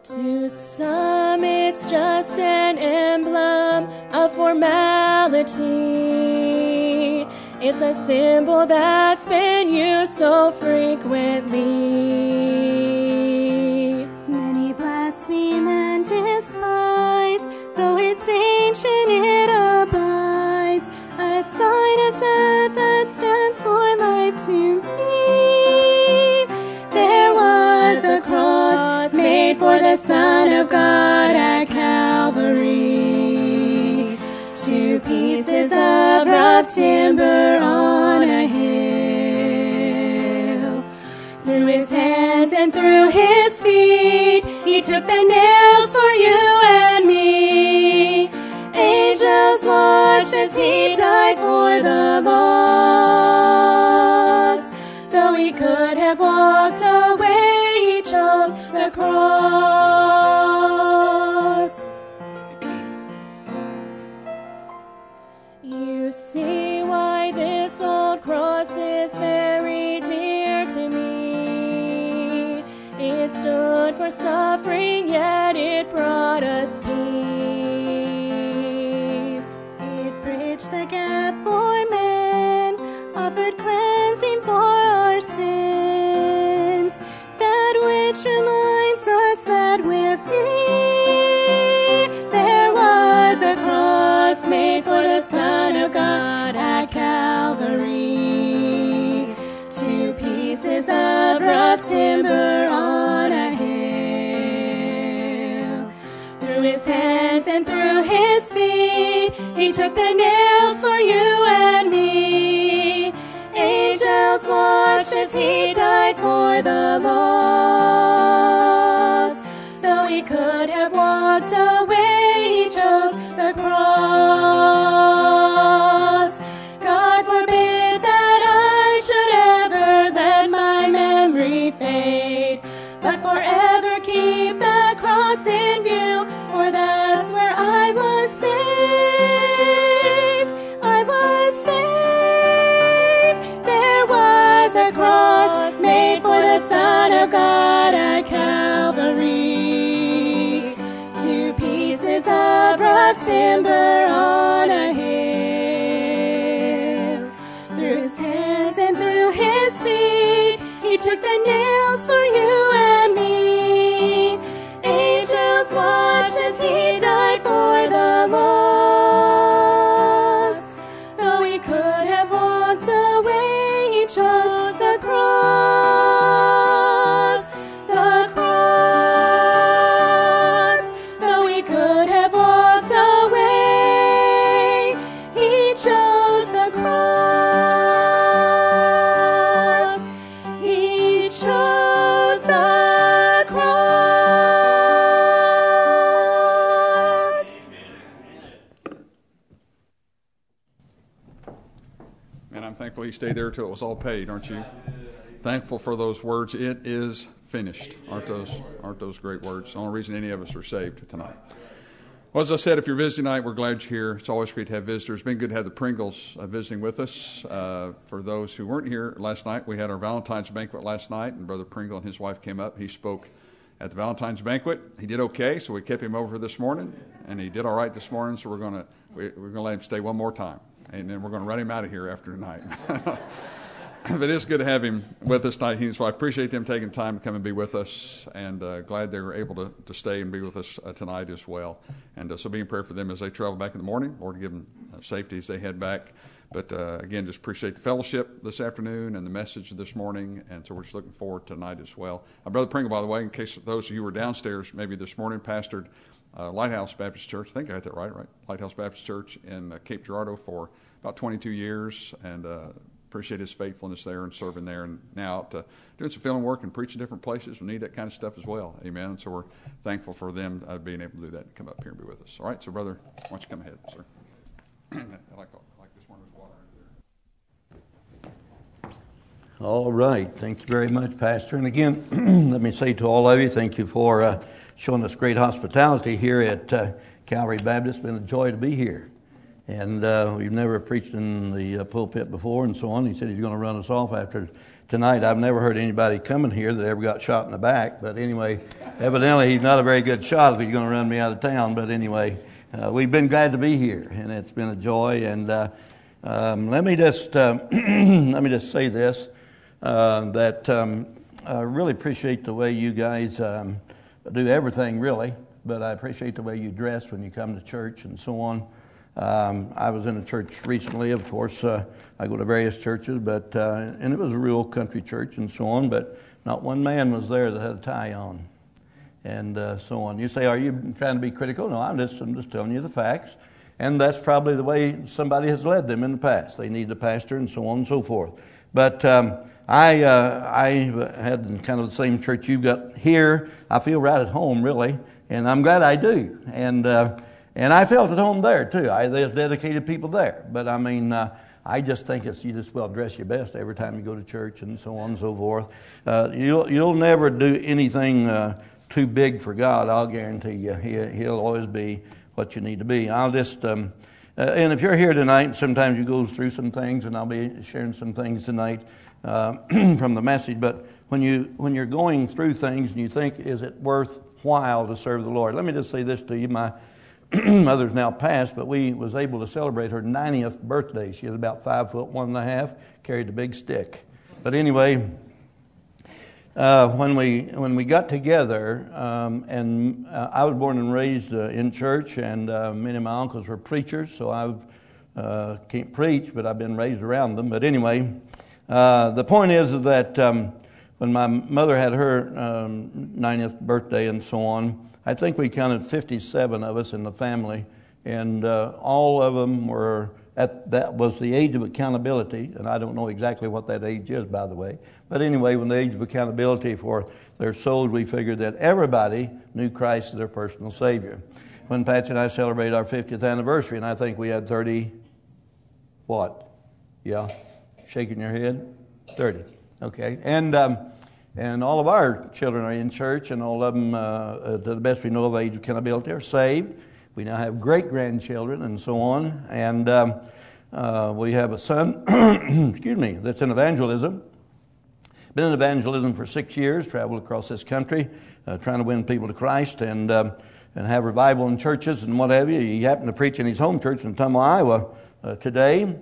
To some it's just an emblem of formality. It's a symbol that's been used so frequently. Many blaspheme and despise, though it's ancient it abides, a sign of death that stands for life to me. There was a cross made for the Son of God at Calvary, 2 pieces of rough timber on a hill. Through his hands and through his feet, he took the nails for you and me. Angels watched as he died for the lost. Though he could have walked away, he chose the cross. You see why this old cross is very dear to me. It stood for suffering, yet it brought us peace. It bridged the gap for men, offered cleansing for our sins, that which reminds us that we're free. There was a cross made for the Son of God at Calvary, 2 pieces of rough timber on a hill. Through his hands and through his feet, he took the nails for you and me. Angels watched as he died for the lost. Though he could have walked away, he chose the cross. God forbid that I should ever let my memory fade, but forever keep the cross in view, for that's where I was saved. I was saved. There was a cross made for the Son of God at Calvary, 2 pieces of rough timber on a hill. Through his hands and through his feet, he took the nails for you and me. Angels watched as he died for the lost. Though he could have walked away, he chose the cross. The cross. Though he could have walked away, he chose the cross. He chose the cross. And I'm thankful you stayed there till it was all paid, aren't you? Thankful for those words. It is finished. Aren't those great words? The only reason any of us are saved tonight. Well, as I said, if you're visiting tonight, we're glad you're here. It's always great to have visitors. It's been good to have the Pringles visiting with us. For those who weren't here last night, we had our Valentine's banquet last night, and Brother Pringle and his wife came up. He spoke at the Valentine's banquet. He did okay, so we kept him over this morning, and he did all right this morning, so we're gonna let him stay one more time, and then we're going to run him out of here after tonight. But it's good to have him with us tonight. So I appreciate them taking time to come and be with us, and glad they were able to stay and be with us tonight as well. And so be in prayer for them as they travel back in the morning. Lord, give them safety as they head back. But again, just appreciate the fellowship this afternoon and the message this morning. And so we're just looking forward to tonight as well. Brother Pringle, by the way, in case those of you were downstairs maybe this morning, pastored Lighthouse Baptist Church. I think I got that right? Lighthouse Baptist Church in Cape Girardeau for about 22 years, and appreciate his faithfulness there and serving there, and now out doing some filming work and preaching different places. We need that kind of stuff as well. Amen. And so we're thankful for them being able to do that and come up here and be with us. All right, so brother, why don't you come ahead, sir? I like this one with water under there. All right. Thank you very much, Pastor. And again, let me say to all of you, thank you for showing us great hospitality here at Calvary Baptist. It's been a joy to be here. And we've never preached in the pulpit before and so on. He said he's going to run us off after tonight. I've never heard anybody coming here that ever got shot in the back. But anyway, evidently he's not a very good shot if he's going to run me out of town. But anyway, we've been glad to be here, and it's been a joy. And let me just say this, that I really appreciate the way you guys do everything, really. But I appreciate the way you dress when you come to church and so on. I was in a church recently, of course. I go to various churches, but and it was a real country church and so on, but not one man was there that had a tie on and so on. You say, are you trying to be critical? No, I'm just telling you the facts. And that's probably the way somebody has led them in the past. They need a pastor and so on and so forth. But I had kind of the same church you've got here. I feel right at home, really. And I'm glad I do. And I felt at home there, too. There's dedicated people there. But, I mean, I just think you just well dress your best every time you go to church and so on and so forth. You'll never do anything too big for God, I'll guarantee you. He'll always be what you need to be. I'll just... and if you're here tonight, sometimes you go through some things, and I'll be sharing some things tonight from the message. But when you're going through things and you think, is it worthwhile to serve the Lord? Let me just say this to you. My mother's now passed, but we was able to celebrate her 90th birthday. She was about 5'1.5", carried a big stick. But anyway, when we got together, and I was born and raised in church, and many of my uncles were preachers, so I can't preach, but I've been raised around them. But anyway, the point is that when my mother had her 90th birthday and so on, I think we counted 57 of us in the family, and all of them were that was the age of accountability, and I don't know exactly what that age is, by the way. But anyway, when the age of accountability for their souls, we figured that everybody knew Christ as their personal Savior. When Patsy and I celebrated our 50th anniversary, and I think we had 30, what? Yeah? Shaking your head? 30. Okay. And all of our children are in church, and all of them, to the best we know of age of accountability, are saved. We now have great-grandchildren and so on. And we have a son, excuse me, that's in evangelism. Been in evangelism for 6 years, traveled across this country, trying to win people to Christ and have revival in churches and what have you. He happened to preach in his home church in Tumwa, Iowa today.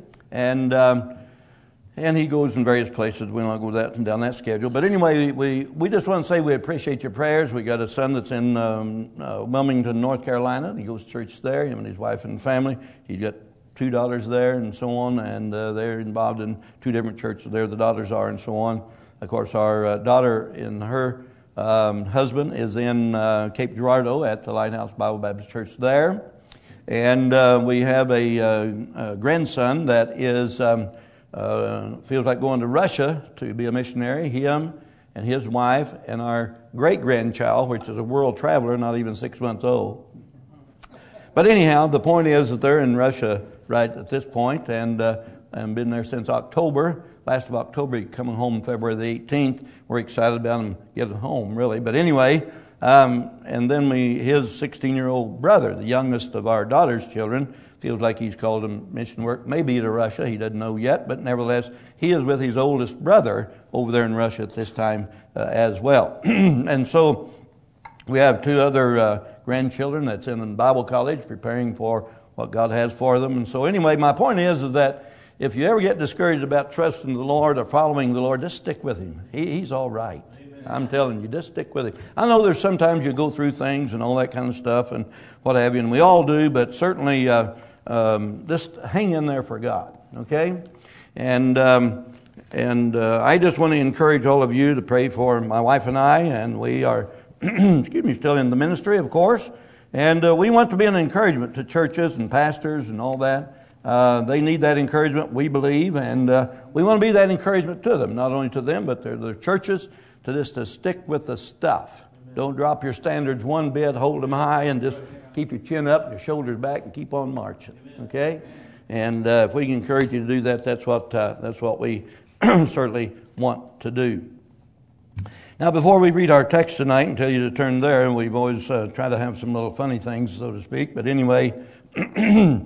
And he goes in various places. We don't go down that schedule. But anyway, we just want to say we appreciate your prayers. We got a son that's in Wilmington, North Carolina. He goes to church there, him and his wife and family. He's got 2 daughters there and so on, and they're involved in 2 different churches there. The daughters are and so on. Of course, our daughter and her husband is in Cape Girardeau at the Lighthouse Bible Baptist Church there. And we have a grandson that is... feels like going to Russia to be a missionary. Him and his wife and our great-grandchild, which is a world traveler, not even 6 months old. But anyhow, the point is that they're in Russia right at this point, and been there since October. Last of October, coming home February the 18th. We're excited about him getting home, really. But anyway, and then his 16-year-old brother, the youngest of our daughter's children, feels like he's called him mission work, maybe to Russia. He doesn't know yet, but nevertheless, he is with his oldest brother over there in Russia at this time as well. And so we have 2 other grandchildren that's in Bible college preparing for what God has for them. And so anyway, my point is that if you ever get discouraged about trusting the Lord or following the Lord, just stick with Him. He's all right. I'm telling you, just stick with Him. I know there's sometimes you go through things and all that kind of stuff and what have you, and we all do, but certainly... just hang in there for God, okay? And I just want to encourage all of you to pray for my wife and I, and we are, still in the ministry, of course, and we want to be an encouragement to churches and pastors and all that. They need that encouragement, we believe, and we want to be that encouragement to them, not only to them, but their churches, to stick with the stuff. Don't drop your standards one bit, hold them high, and just keep your chin up, your shoulders back, and keep on marching. Okay, and if we can encourage you to do that, that's what we certainly want to do. Now, before we read our text tonight and tell you to turn there, and we've always tried to have some little funny things, so to speak. But anyway,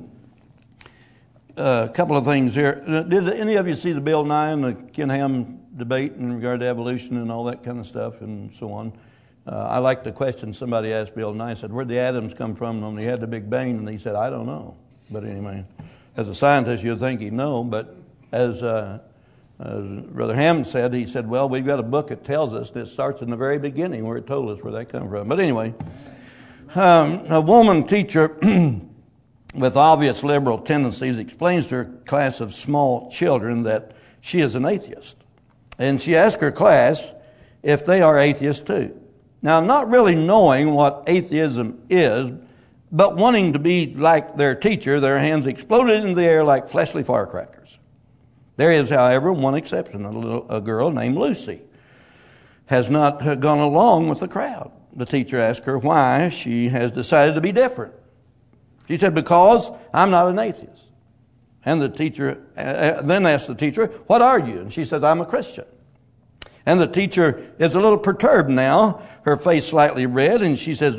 a couple of things here. Did any of you see the Bill Nye and the Ken Ham debate in regard to evolution and all that kind of stuff and so on. I like the question somebody asked me the other night. I said, where'd the atoms come from when they had the Big Bang? And he said, I don't know. But anyway, as a scientist, you'd think he'd know. But as Brother Hammond said, he said, well, we've got a book that tells us that starts in the very beginning where it told us where that come from. But anyway, a woman teacher with obvious liberal tendencies explains to her class of small children that she is an atheist. And she asked her class if they are atheists too. Now, not really knowing what atheism is, but wanting to be like their teacher, their hands exploded in the air like fleshly firecrackers. There is, however, one exception. A girl named Lucy has not gone along with the crowd. The teacher asked her why she has decided to be different. She said, because I'm not an atheist. And the teacher then asked the teacher, what are you? And she said, I'm a Christian. And the teacher is a little perturbed now, her face slightly red, and she says,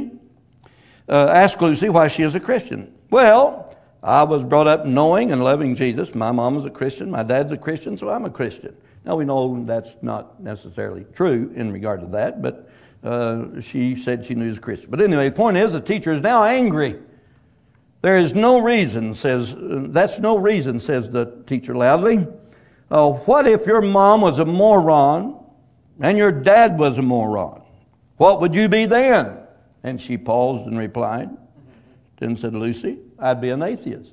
ask Lucy why she is a Christian. Well, I was brought up knowing and loving Jesus. My mom was a Christian, my dad's a Christian, so I'm a Christian. Now we know that's not necessarily true in regard to that, but she said she knew he was a Christian. But anyway, the point is the teacher is now angry. There is no reason, says the teacher loudly. What if your mom was a moron and your dad was a moron? What would you be then? And she paused and replied. Then said Lucy, I'd be an atheist.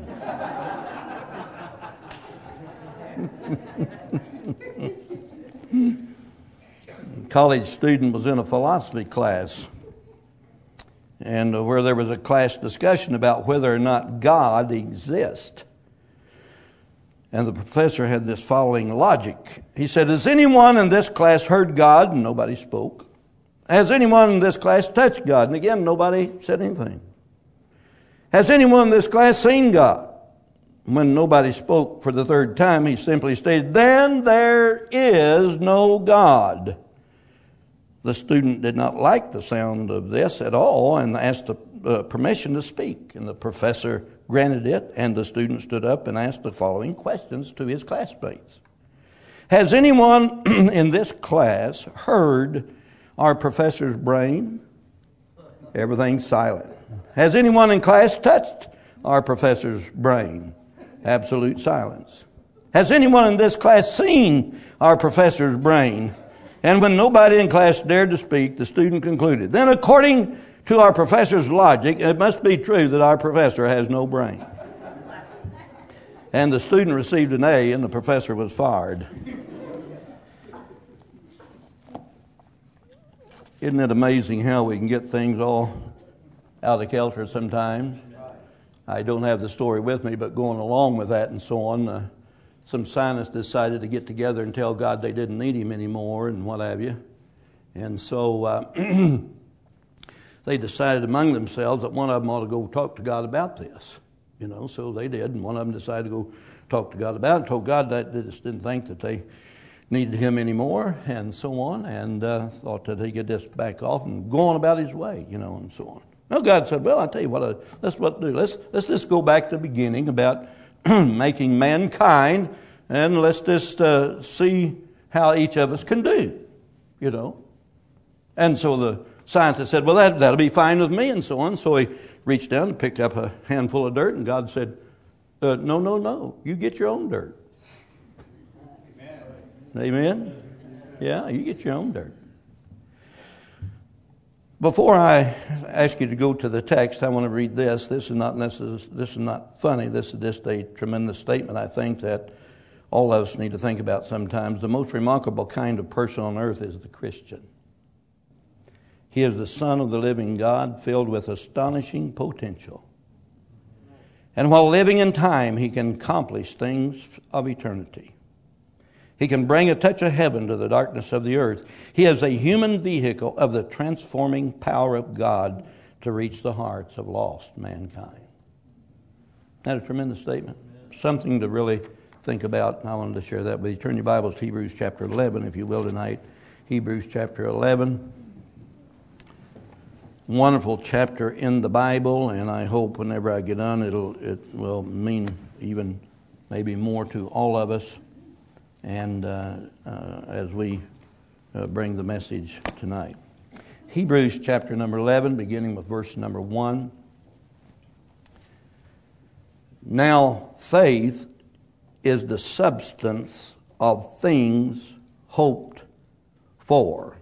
College student was in a philosophy class, and where there was a class discussion about whether or not God exists. And the professor had this following logic. He said, has anyone in this class heard God? And nobody spoke. Has anyone in this class touched God? And again, nobody said anything. Has anyone in this class seen God? When nobody spoke for the third time, he simply stated, then there is no God. The student did not like the sound of this at all and asked permission to speak. And the professor granted it, and the student stood up and asked the following questions to his classmates. Has anyone in this class heard our professor's brain? Everything's silent. Has anyone in class touched our professor's brain? Absolute silence. Has anyone in this class seen our professor's brain? And when nobody in class dared to speak, the student concluded, then according to our professor's logic, it must be true that our professor has no brain. And the student received an A, and the professor was fired. Isn't it amazing how we can get things all out of kilter sometimes? I don't have the story with me, but going along with that and so on, some scientists decided to get together and tell God they didn't need him anymore and what have you. And so they decided among themselves that one of them ought to go talk to God about this. So they did, and one of them decided to go talk to God about it, told God that they just didn't think that they needed him anymore, and so on, and thought that he could just back off and go on about his way, and so on. Well, God said, well, I'll tell you what, let's do. Let's just go back to the beginning about making mankind, and let's just see how each of us can do, And so the scientist said, well, that'll be fine with me, and so on. So he reached down and picked up a handful of dirt, and God said, no, you get your own dirt. Amen? Yeah, you get your own dirt. Before I ask you to go to the text, I want to read this. This is not funny. This is just a tremendous statement, I think, that all of us need to think about sometimes. The most remarkable kind of person on earth is the Christian. He is the Son of the living God, filled with astonishing potential. And while living in time, he can accomplish things of eternity. He can bring a touch of heaven to the darkness of the earth. He is a human vehicle of the transforming power of God to reach the hearts of lost mankind. Isn't that a tremendous statement? Something to really think about, and I wanted to share that with you. Turn your Bibles to Hebrews chapter 11, if you will, tonight. Hebrews chapter 11. Wonderful chapter in the Bible, and I hope whenever I get done, it will mean even maybe more to all of us. and as we bring the message tonight. Hebrews chapter number 11, beginning with verse number 1. Now faith is the substance of things hoped for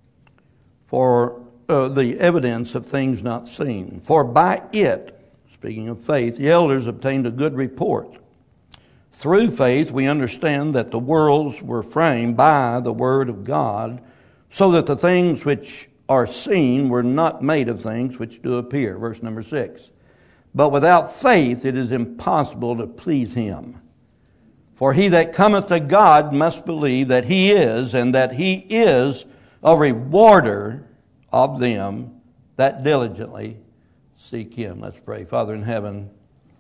the evidence of things not seen. For by it, speaking of faith, the elders obtained a good report. Through faith we understand that the worlds were framed by the word of God, so that the things which are seen were not made of things which do appear. Verse number 6. But without faith it is impossible to please Him. For he that cometh to God must believe that He is, and that He is a rewarder of them that diligently seek Him. Let's pray. Father in heaven,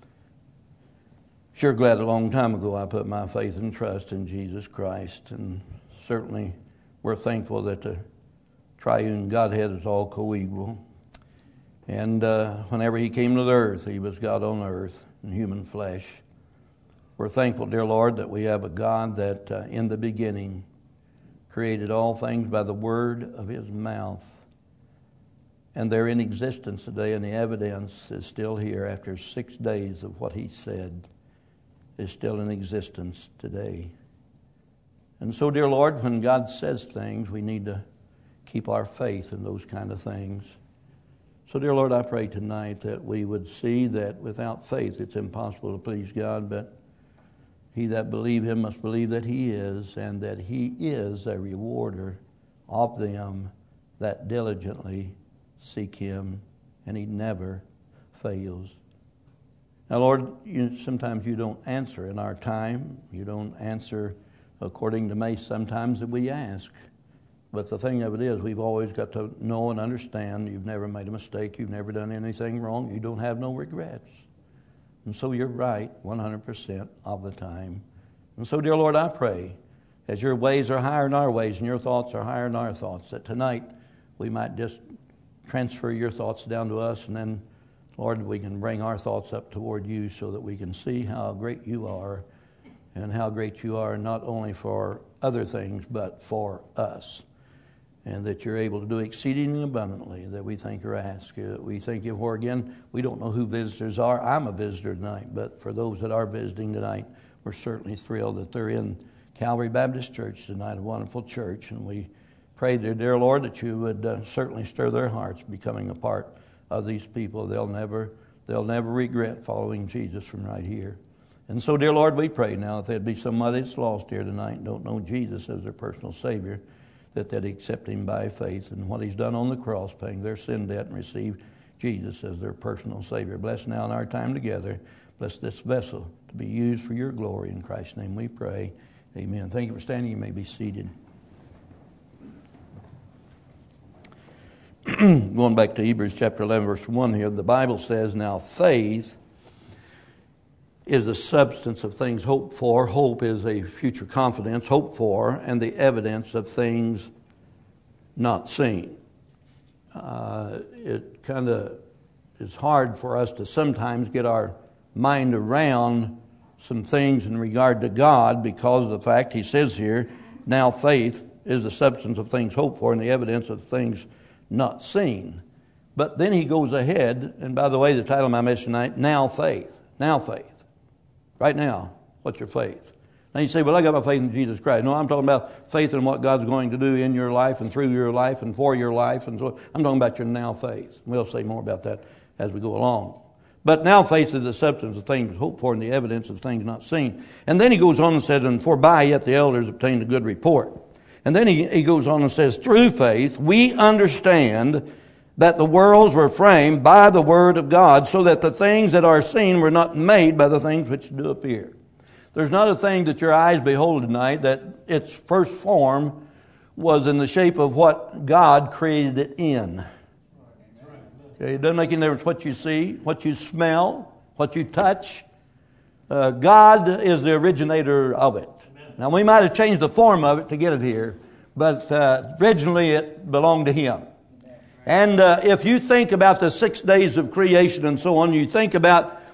sure glad a long time ago I put my faith and trust in Jesus Christ. And certainly we're thankful that the triune Godhead is all co-equal. And whenever He came to the earth, He was God on earth in human flesh. We're thankful, dear Lord, that we have a God that in the beginning created all things by the word of His mouth. And they're in existence today, and the evidence is still here after 6 days of what He said is still in existence today. And so, dear Lord, when God says things, we need to keep our faith in those kind of things. So, dear Lord, I pray tonight that we would see that without faith it's impossible to please God, but he that believe Him must believe that He is, and that He is a rewarder of them that diligently seek Him, and He never fails. Now, Lord, sometimes You don't answer in our time. You don't answer according to me sometimes that we ask. But the thing of it is, we've always got to know and understand You've never made a mistake. You've never done anything wrong. You don't have no regrets. And so You're right 100% of the time. And so, dear Lord, I pray, as Your ways are higher than our ways and Your thoughts are higher than our thoughts, that tonight we might just transfer Your thoughts down to us, and then, Lord, we can bring our thoughts up toward You so that we can see how great You are, and how great You are not only for other things but for us. And that You're able to do exceedingly abundantly that we think or ask. We thank You for, again, we don't know who visitors are. I'm a visitor tonight, but for those that are visiting tonight, we're certainly thrilled that they're in Calvary Baptist Church tonight, a wonderful church. And we pray, dear Lord, that You would certainly stir their hearts becoming a part of these people. They'll never regret following Jesus from right here. And so, dear Lord, we pray now if there'd be somebody that's lost here tonight and don't know Jesus as their personal Savior, that they'd accept Him by faith and what He's done on the cross, paying their sin debt, and receive Jesus as their personal Savior. Bless now in our time together. Bless this vessel to be used for Your glory. In Christ's name we pray. Amen. Thank you for standing. You may be seated. Going back to Hebrews chapter 11, verse 1 here, the Bible says, now faith is the substance of things hoped for. Hope is a future confidence, hoped for, and the evidence of things not seen. It kind of is hard for us to sometimes get our mind around some things in regard to God because of the fact He says here, now faith is the substance of things hoped for and the evidence of things not seen. But then He goes ahead, and by the way, the title of my message tonight, Now Faith. Now Faith. Right now, what's your faith? Now you say, well, I got my faith in Jesus Christ. No, I'm talking about faith in what God's going to do in your life and through your life and for your life. And so I'm talking about your now faith. We'll say more about that as we go along. But now faith is the substance of things hoped for and the evidence of things not seen. And then he goes on and said, and for by yet the elders obtained a good report. And then he goes on and says, through faith we understand that the worlds were framed by the word of God, so that the things that are seen were not made by the things which do appear. There's not a thing that your eyes behold tonight that its first form was in the shape of what God created it in. Okay, it doesn't make any difference what you see, what you smell, what you touch. God is the originator of it. Now, we might have changed the form of it to get it here, but originally it belonged to Him. And if you think about the 6 days of creation and so on, you think about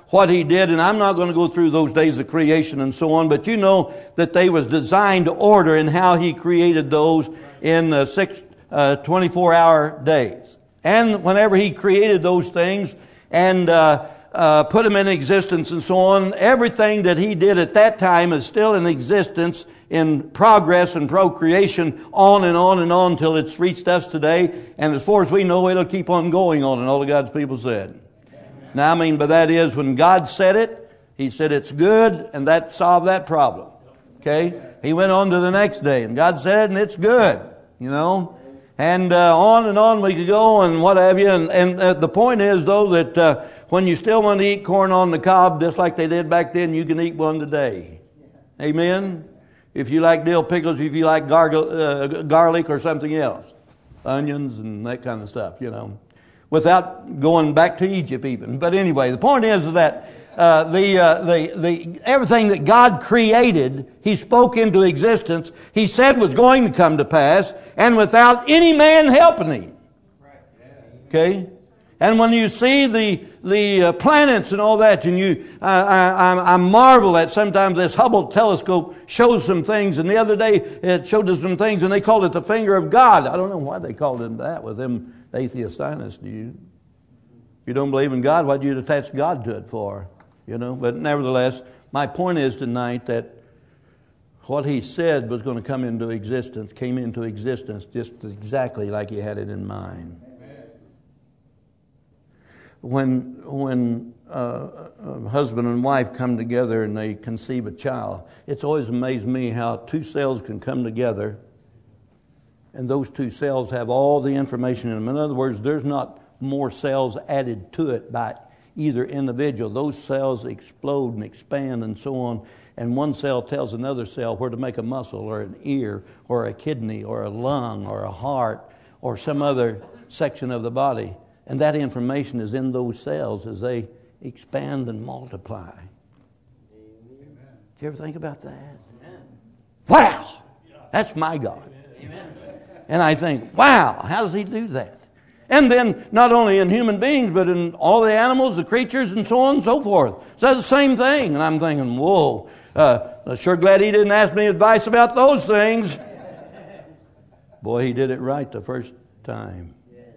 what He did, and I'm not going to go through those days of creation and so on, but you know that they was designed to order in how He created those in 24-hour days. And whenever He created those things and put them in existence and so on, everything that He did at that time is still in existence, in progress and procreation, on and on and on until it's reached us today. And as far as we know, it'll keep on going on, and all of God's people said. Now, I mean by that is when God said it, He said it's good, and that solved that problem. Okay? He went on to the next day, and God said it, and it's good. You know? And on we could go, and what have you. And the point is, though, that when you still want to eat corn on the cob, just like they did back then, you can eat one today. Amen? If you like dill pickles, if you like garlic or something else. Onions and that kind of stuff, you know. Without going back to Egypt even. But anyway, the point is that everything that God created, He spoke into existence. He said was going to come to pass, and without any man helping Him. Okay? And when you see the planets and all that, and I marvel at sometimes this Hubble telescope shows some things, and the other day it showed us some things, and they called it the finger of God. I don't know why they called it that with them atheist scientists. Do you? If you don't believe in God, why do you attach God to it for? You know, but nevertheless, my point is tonight that what He said was going to come into existence, came into existence just exactly like He had it in mind. When husband and wife come together and they conceive a child, it's always amazed me how two cells can come together and those two cells have all the information in them. In other words, there's not more cells added to it by either individual. Those cells explode and expand and so on, and one cell tells another cell where to make a muscle or an ear or a kidney or a lung or a heart or some other section of the body. And that information is in those cells as they expand and multiply. Amen. Do you ever think about that? Amen. Wow! That's my God. Amen. And I think, wow, how does He do that? And then not only in human beings, but in all the animals, the creatures, and so on and so forth. So that's the same thing. And I'm thinking, whoa, I'm sure glad He didn't ask me advice about those things. Boy, He did it right the first time.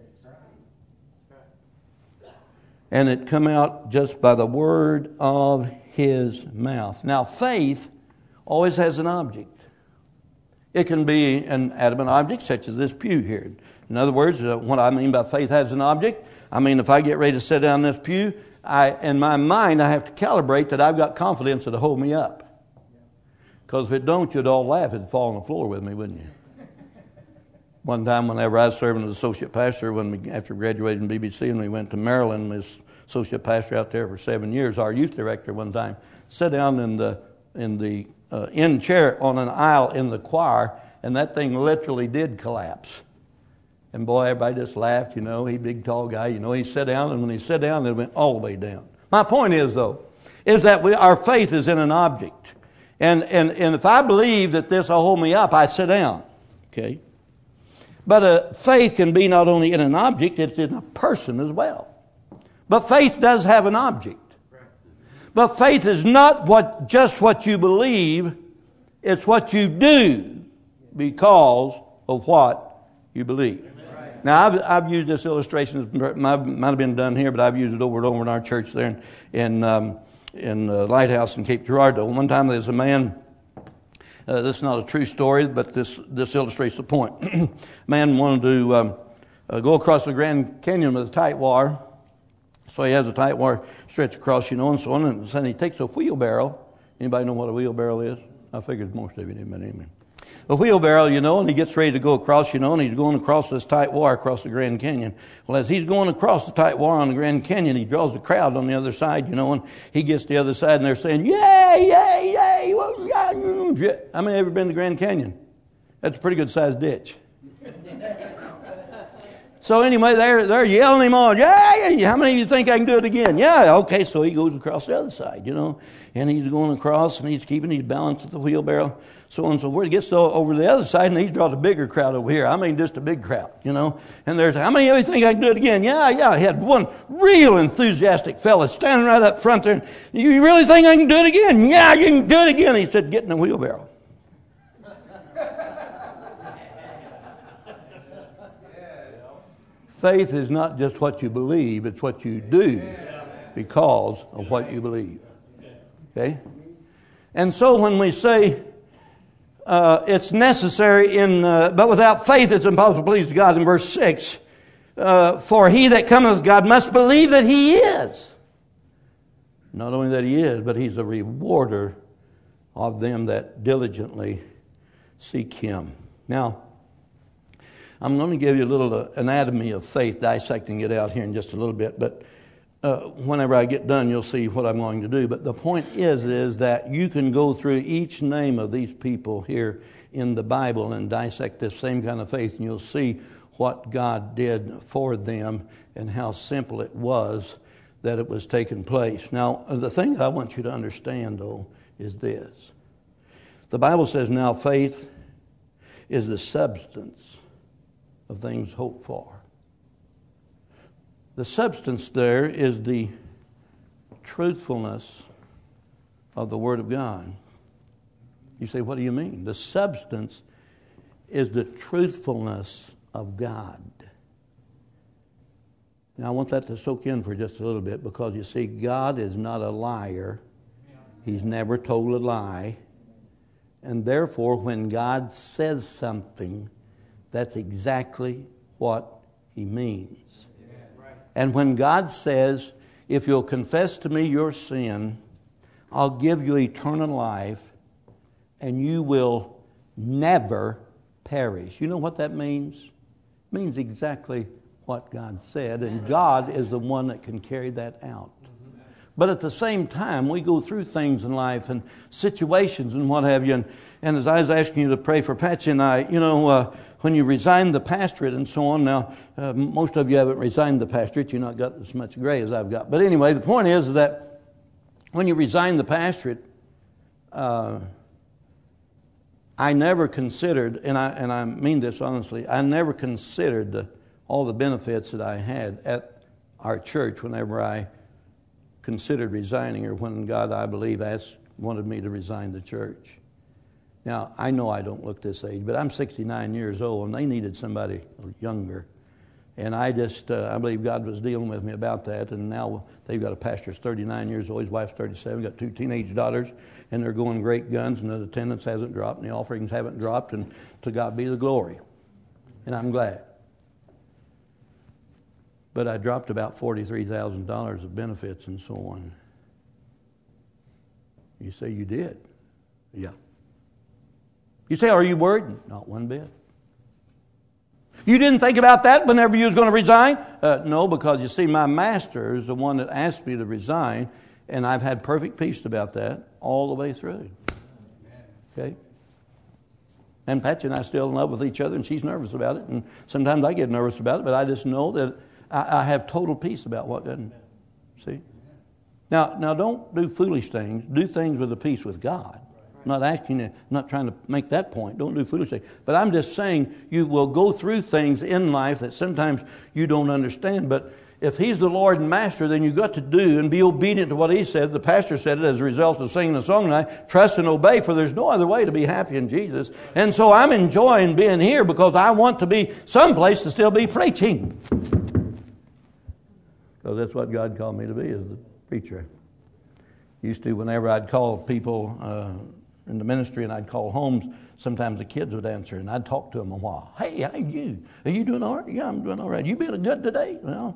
And it come out just by the word of His mouth. Now, faith always has an object. It can be an adamant object, such as this pew here. In other words, what I mean by faith has an object, I mean if I get ready to sit down in this pew, in my mind I have to calibrate that I've got confidence that'll hold me up. Because if it don't, you'd all laugh and fall on the floor with me, wouldn't you? One time whenever I was serving as associate pastor, after graduating from BBC and we went to Maryland, was associate pastor out there for 7 years, our youth director one time sat down in the end chair on an aisle in the choir, and that thing literally did collapse. And boy, everybody just laughed, you know, he big tall guy, you know, he sat down, and when he sat down, it went all the way down. My point is, though, is that our faith is in an object. And if I believe that this will hold me up, I sit down. Okay? But faith can be not only in an object, it's in a person as well. But faith does have an object. But faith is not just what you believe, it's what you do because of what you believe. Now, I've used this illustration, it might have been done here, but I've used it over and over in our church there in Lighthouse in Cape Girardeau. One time there was a man, this is not a true story, but this illustrates the point. Man wanted to go across the Grand Canyon with a tight wire. So he has a tight wire stretched across, you know, and so on. And then he takes a wheelbarrow. Anybody know what a wheelbarrow is? I figured most of you did, but anyway. A wheelbarrow, you know, and he gets ready to go across, you know, and he's going across this tight wire across the Grand Canyon. Well, as he's going across the tight wire on the Grand Canyon, he draws the crowd on the other side, you know, and he gets to the other side and they're saying, yay, yay, yay. How many have ever been to the Grand Canyon? That's a pretty good sized ditch. So anyway, they're yelling him on. Yeah, how many of you think I can do it again? Yeah, okay. So he goes across the other side, and he's going across, and he's keeping his balance with the wheelbarrow, so on and so forth. He gets over the other side, and he draws a bigger crowd over here. I mean, just a big crowd, And there's, how many of you think I can do it again? Yeah. He had one real enthusiastic fella standing right up front there. You really think I can do it again? Yeah, you can do it again. He said, get in the wheelbarrow. Faith is not just what you believe, it's what you do because of what you believe. Okay? And so when we say it's necessary but without faith it's impossible to please God in verse 6, for he that cometh to God must believe that he is. Not only that he is, but he's a rewarder of them that diligently seek him. Now, I'm going to give you a little anatomy of faith, dissecting it out here in just a little bit. But whenever I get done, you'll see what I'm going to do. But the point is that you can go through each name of these people here in the Bible and dissect this same kind of faith, and you'll see what God did for them and how simple it was that it was taking place. Now, the thing that I want you to understand, though, is this. The Bible says, now faith is the substance of things hoped for. The substance there is the truthfulness of the Word of God. You say, what do you mean? The substance is the truthfulness of God. Now, I want that to soak in for just a little bit, because you see, God is not a liar. He's never told a lie. And therefore, when God says something, that's exactly what he means. And when God says, if you'll confess to me your sin, I'll give you eternal life, and you will never perish. You know what that means? It means exactly what God said, and God is the one that can carry that out. But at the same time, we go through things in life and situations and what have you. And as I was asking you to pray for Patsy and I, when you resign the pastorate and so on, now, most of you haven't resigned the pastorate. You've not got as much gray as I've got. But anyway, the point is that when you resign the pastorate, I never considered, and I mean this honestly, I never considered all the benefits that I had at our church whenever I considered resigning, or when God, I believe, wanted me to resign the church. Now, I know I don't look this age, but I'm 69 years old, and they needed somebody younger. And I believe God was dealing with me about that. And now they've got a pastor who's 39 years old, his wife's 37, got 2 teenage daughters, and they're going great guns, and the attendance hasn't dropped, and the offerings haven't dropped, and to God be the glory. And I'm glad. But I dropped about $43,000 of benefits and so on. You say, you did? Yeah. You say, are you worried? Not one bit. You didn't think about that whenever you was going to resign? No, because you see, my master is the one that asked me to resign, and I've had perfect peace about that all the way through. Okay? And Patsy and I are still in love with each other, and she's nervous about it, and sometimes I get nervous about it, but I just know that I have total peace about what doesn't. See? Now don't do foolish things. Do things with a peace with God. I'm not trying to make that point. Don't do foolish things. But I'm just saying you will go through things in life that sometimes you don't understand. But if He's the Lord and Master, then you've got to do and be obedient to what He said. The pastor said it as a result of singing the song tonight. Trust and obey, for there's no other way to be happy in Jesus. And so I'm enjoying being here because I want to be someplace to still be preaching. Because that's what God called me to be, as the preacher. Used to, whenever I'd call people in the ministry and I'd call homes, sometimes the kids would answer and I'd talk to them a while. Hey, how are you? Are you doing all right? Yeah, I'm doing all right. You been good today? Well,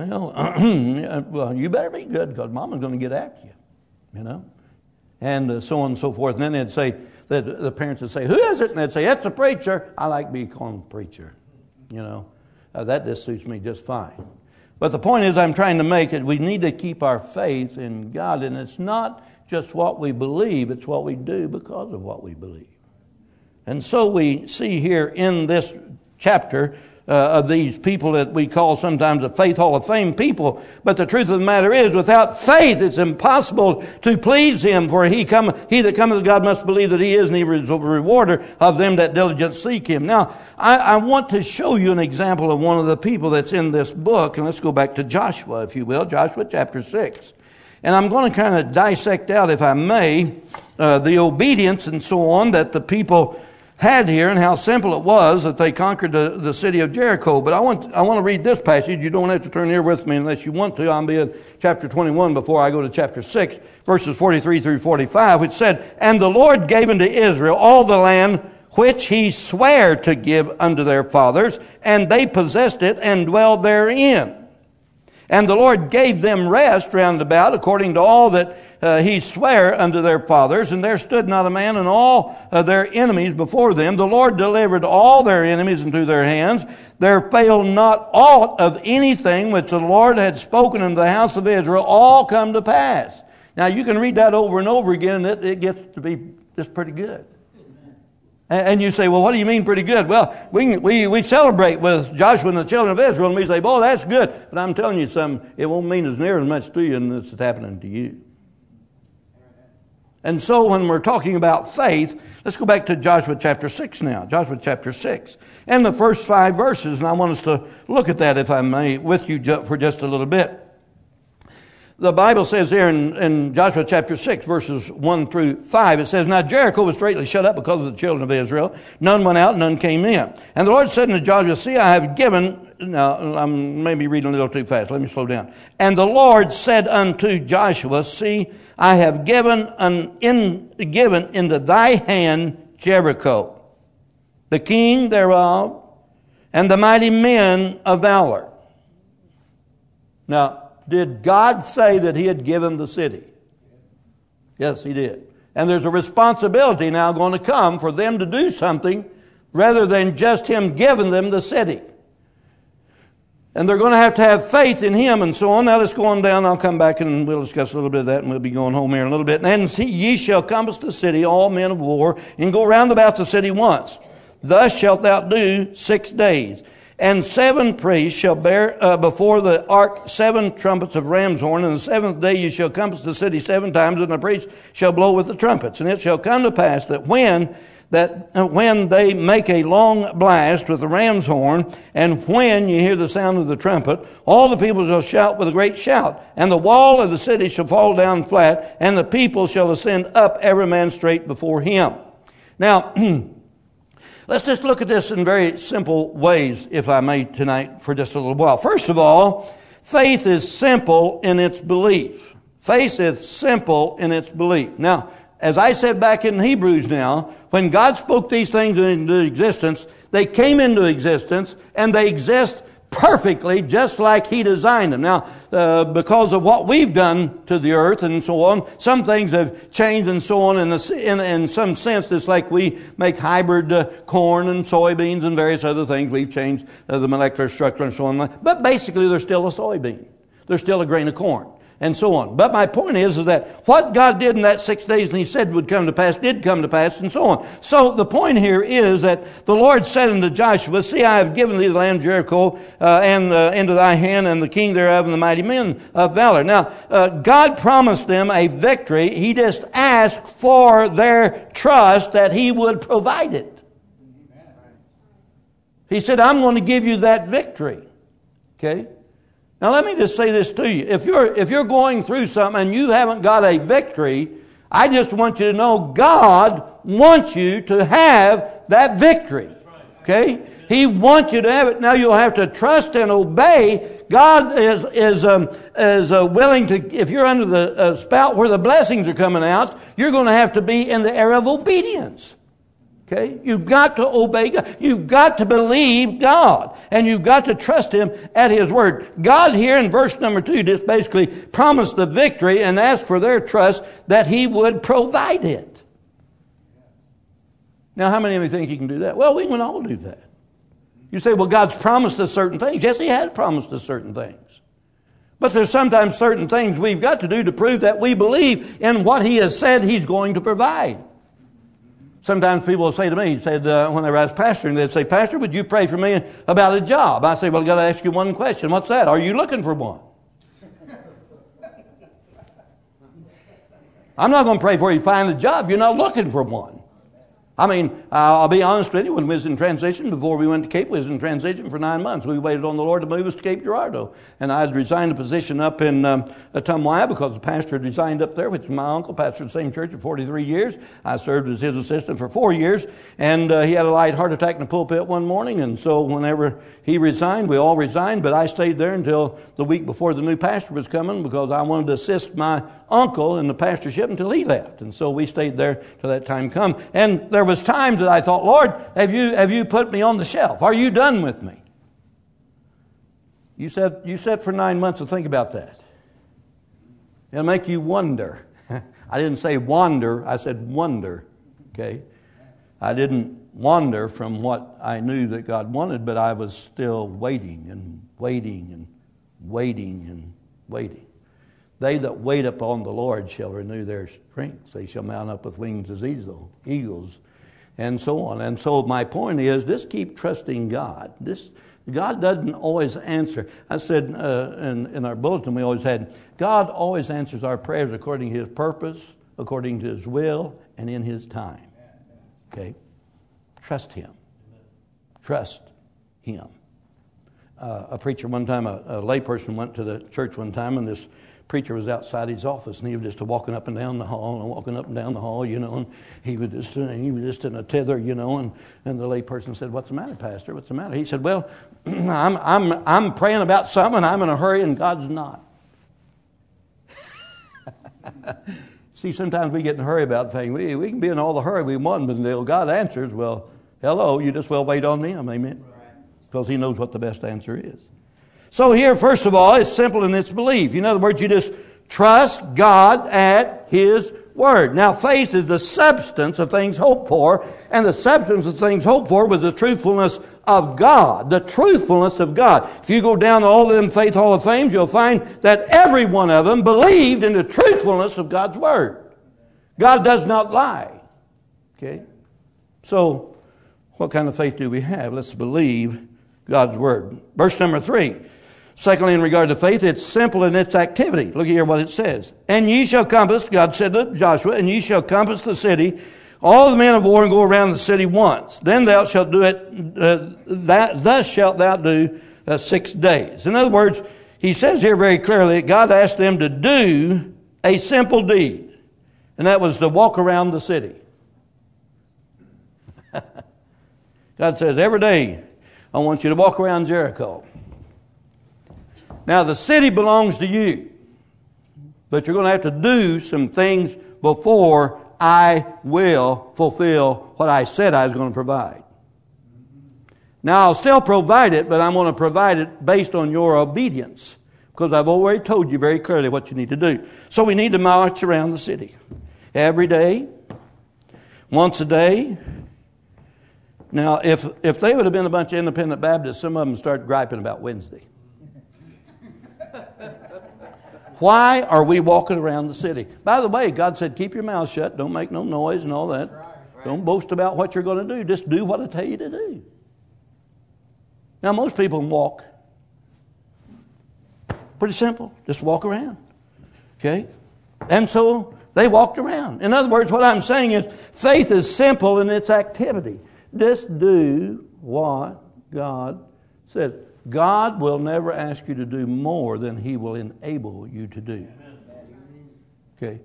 you better be good because Mama's going to get after you, And so on and so forth. And then they'd say, the parents would say, who is it? And they'd say, it's the preacher. I like being called preacher, That just suits me just fine. But the point is I'm trying to make it, we need to keep our faith in God. And it's not just what we believe, it's what we do because of what we believe. And so we see here in this chapter, of these people that we call sometimes the Faith Hall of Fame people. But the truth of the matter is, without faith, it's impossible to please Him. For he that cometh to God must believe that He is, and He is a rewarder of them that diligently seek Him. Now, I want to show you an example of one of the people that's in this book. And let's go back to Joshua, if you will. Joshua chapter 6. And I'm going to kind of dissect out, if I may, the obedience and so on that the people had here, and how simple it was that they conquered the city of Jericho. But I want to read this passage. You don't have to turn here with me unless you want to. I'll be in chapter 21 before I go to chapter 6, verses 43 through 45, which said, "And the Lord gave unto Israel all the land which He sware to give unto their fathers, and they possessed it and dwelled therein. And the Lord gave them rest round about, according to all that He sware unto their fathers. And there stood not a man, and all their enemies before them. The Lord delivered all their enemies into their hands. There failed not aught of anything which the Lord had spoken unto the house of Israel, all come to pass." Now you can read that over and over again, and it gets to be just pretty good. And you say, well, what do you mean pretty good? Well, we celebrate with Joshua and the children of Israel, and we say, boy, that's good. But I'm telling you something, it won't mean as near as much to you as it's happening to you. And so when we're talking about faith, let's go back to Joshua chapter 6 now. Joshua chapter 6. And the first 5 verses, and I want us to look at that, if I may, with you for just a little bit. The Bible says there in Joshua chapter 6, verses 1 through 5, it says, "Now Jericho was straitly shut up because of the children of Israel. None went out, none came in. And the Lord said unto Joshua, See, I have given..." Now, I'm maybe reading a little too fast. Let me slow down. "And the Lord said unto Joshua, See, I have given into thy hand Jericho, the king thereof, and the mighty men of valor." Now, did God say that He had given the city? Yes, He did. And there's a responsibility now going to come for them to do something rather than just Him giving them the city. And they're going to have faith in Him and so on. Now let's go on down. I'll come back and we'll discuss a little bit of that, and we'll be going home here in a little bit. "And ye shall compass the city, all men of war, and go round about the city once. Thus shalt thou do 6 days. And 7 priests shall bear before the ark 7 trumpets of ram's horn. And the 7th day you shall compass the city 7 times, and the priests shall blow with the trumpets. And it shall come to pass that when they make a long blast with the ram's horn, and when you hear the sound of the trumpet, all the people shall shout with a great shout. And the wall of the city shall fall down flat, and the people shall ascend up, every man straight before him." Now, let's just look at this in very simple ways, if I may, tonight for just a little while. First of all, faith is simple in its belief. Faith is simple in its belief. Now, as I said back in Hebrews now, when God spoke these things into existence, they came into existence, and they exist perfectly just like He designed them. Now, because of what we've done to the earth and so on, some things have changed and so on. In some sense, it's like we make hybrid corn and soybeans and various other things. We've changed the molecular structure and so on. But basically, they're still a soybean. They're still a grain of corn. And so on. But my point is that what God did in that 6 days and He said would come to pass, did come to pass, and so on. So the point here is that the Lord said unto Joshua, "See, I have given thee the land of Jericho and into thy hand, and the king thereof, and the mighty men of valor." Now, God promised them a victory. He just asked for their trust that He would provide it. He said, "I'm going to give you that victory." Okay? Now let me just say this to you. If you're going through something and you haven't got a victory, I just want you to know God wants you to have that victory. Okay? He wants you to have it. Now you'll have to trust and obey. God is willing to, if you're under the spout where the blessings are coming out, you're going to have to be in the area of obedience. Okay? You've got to obey God. You've got to believe God. And you've got to trust Him at His word. God here in verse number 2 just basically promised the victory and asked for their trust that He would provide it. Now, how many of you think He can do that? Well, we can all do that. You say, well, God's promised us certain things. Yes, He has promised us certain things. But there's sometimes certain things we've got to do to prove that we believe in what He has said He's going to provide. Sometimes people will say to me, whenever I was pastoring, they'd say, Pastor, would you pray for me about a job? I say, well, I've got to ask you one question. What's that? Are you looking for one? I'm not going to pray for you to find a job. You're not looking for one. I mean, I'll be honest with you, when we was in transition, before we went to Cape, we was in transition for 9 months. We waited on the Lord to move us to Cape Girardeau. And I had resigned a position up in Tumwaya because the pastor had resigned up there, which is my uncle, pastored the same church for 43 years. I served as his assistant for 4 years. And he had a light heart attack in the pulpit one morning. And so whenever he resigned, we all resigned. But I stayed there until the week before the new pastor was coming because I wanted to assist my uncle in the pastorship until he left. And so we stayed there till that time come. And there was times that I thought, Lord, have you put me on the shelf? Are you done with me? You said for 9 months to think about that. It'll make you wonder. I didn't say wander, I said wonder. Okay? I didn't wander from what I knew that God wanted, but I was still waiting and waiting and waiting and waiting. They that wait upon the Lord shall renew their strength. They shall mount up with wings as eagles, and so on. And so my point is, just keep trusting God. God doesn't always answer. I said in our bulletin we always had, God always answers our prayers according to His purpose, according to His will, and in His time. Okay? Trust Him. Trust Him. A preacher one time, a layperson went to the church one time, and this preacher was outside his office, and he was just walking up and down the hall, and he was just in a tether, and the layperson said, "What's the matter, Pastor? What's the matter?" He said, "Well, I'm praying about something. I'm in a hurry, and God's not." See, sometimes we get in a hurry about things. We can be in all the hurry we want, but until God answers, well, hello, you just well wait on Him, amen? Because He knows what the best answer is. So here, first of all, it's simple in its belief. In other words, you just trust God at His Word. Now, faith is the substance of things hoped for, and the substance of things hoped for was the truthfulness of God. The truthfulness of God. If you go down all of them Faith Hall of Fames, you'll find that every one of them believed in the truthfulness of God's Word. God does not lie. Okay? So, what kind of faith do we have? Let's believe God's Word. Verse number 3. Secondly, in regard to faith, it's simple in its activity. Look here what it says. And ye shall compass, God said to Joshua, and ye shall compass the city, all the men of war, and go around the city once. Then thou shalt do it, thus shalt thou do 6 days. In other words, he says here very clearly, God asked them to do a simple deed. And that was to walk around the city. God says, every day, I want you to walk around Jericho. Now, the city belongs to you, but you're going to have to do some things before I will fulfill what I said I was going to provide. Now, I'll still provide it, but I'm going to provide it based on your obedience, because I've already told you very clearly what you need to do. So we need to march around the city every day, once a day. Now, if they would have been a bunch of independent Baptists, some of them start griping about Wednesday. Why are we walking around the city? By the way, God said, keep your mouth shut. Don't make no noise and all that. Right. Don't boast about what you're going to do. Just do what I tell you to do. Now, most people walk. Pretty simple. Just walk around. Okay? And so they walked around. In other words, what I'm saying is faith is simple in its activity. Just do what God said. God will never ask you to do more than He will enable you to do. Okay.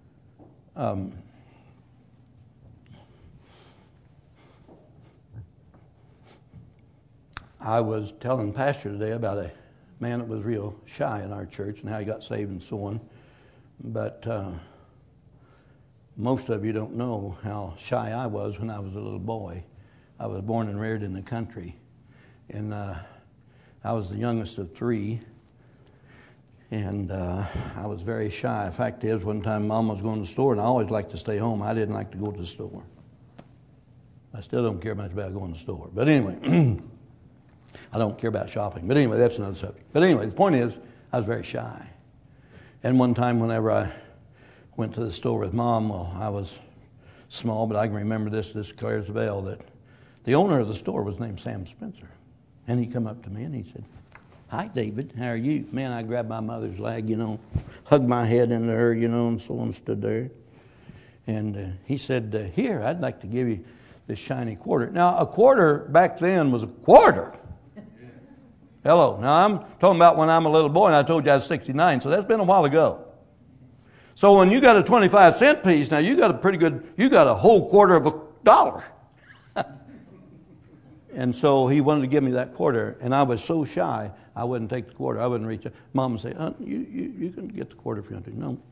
I was telling the pastor today about a man that was real shy in our church and how he got saved and so on. But most of you don't know how shy I was when I was a little boy. I was born and reared in the country. And I was the youngest of 3, and I was very shy. The fact is, one time Mom was going to the store, and I always liked to stay home. I didn't like to go to the store. I still don't care much about going to the store. But anyway, I don't care about shopping. But anyway, that's another subject. But anyway, the point is, I was very shy. And one time whenever I went to the store with Mom, well, I was small, but I can remember this clear as a bell, that the owner of the store was named Sam Spencer. And he come up to me and he said, "Hi, David, how are you?" Man, I grabbed my mother's leg, hugged my head into her, and so on, stood there. And he said, "Here, I'd like to give you this shiny quarter." Now, a quarter back then was a quarter. Hello. Now, I'm talking about when I'm a little boy, and I told you I was 69, so that's been a while ago. So when you got a 25-cent piece, now you got a whole quarter of $1. And so he wanted to give me that quarter, and I was so shy, I wouldn't take the quarter. I wouldn't reach out. Mom would say, you can get the quarter if you want to. No.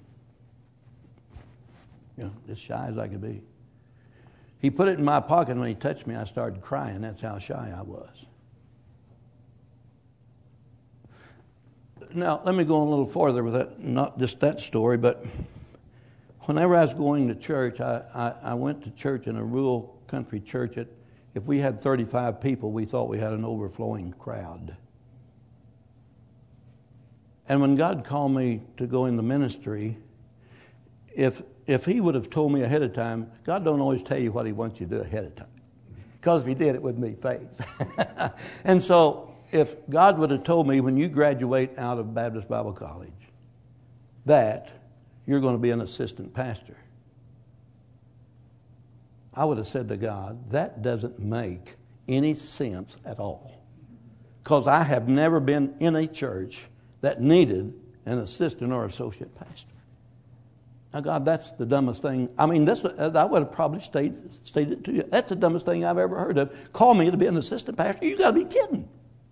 As shy as I could be. He put it in my pocket, and when he touched me, I started crying. That's how shy I was. Now, let me go a little farther with that, not just that story, but whenever I was going to church, I went to church in a rural country church. If we had 35 people, we thought we had an overflowing crowd. And when God called me to go into ministry, if he would have told me ahead of time, God don't always tell you what he wants you to do ahead of time. Because if he did, it wouldn't be faith. And so if God would have told me when you graduate out of Baptist Bible College that you're going to be an assistant pastor, I would have said to God, that doesn't make any sense at all. Because I have never been in a church that needed an assistant or associate pastor. Now, God, that's the dumbest thing. I mean, I would have probably stated to you, that's the dumbest thing I've ever heard of. Call me to be an assistant pastor? You got to be kidding.